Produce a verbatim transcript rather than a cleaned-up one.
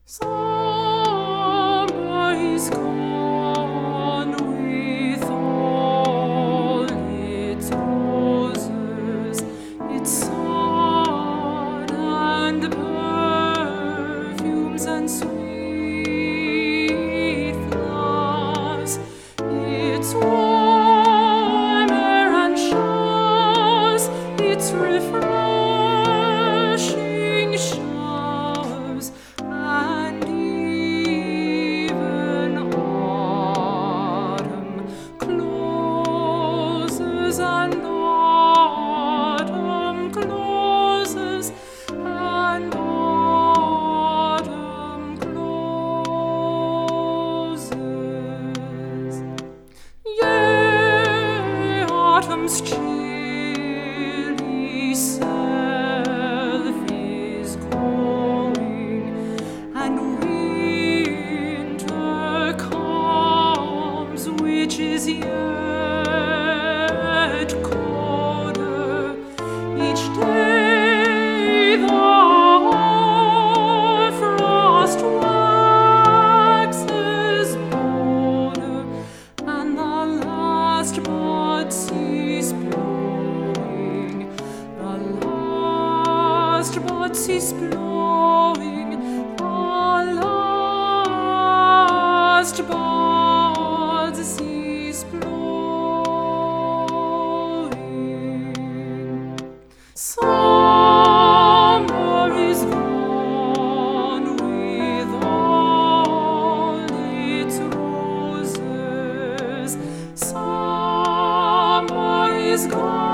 Summer is gone with all its roses, its sun and perfumes and sweet flowers. It's warmer and showers, it's refreshing showers, and even autumn closes, and autumn closes, and autumn closes. Yea, autumn's chilly self is going, and winter comes, which is yet colder. Each day the frost waxes bolder, and the last bud cease blowing, the last bud cease blowing, the last bud cease blowing. Summer is gone with all its roses. Summer is gone.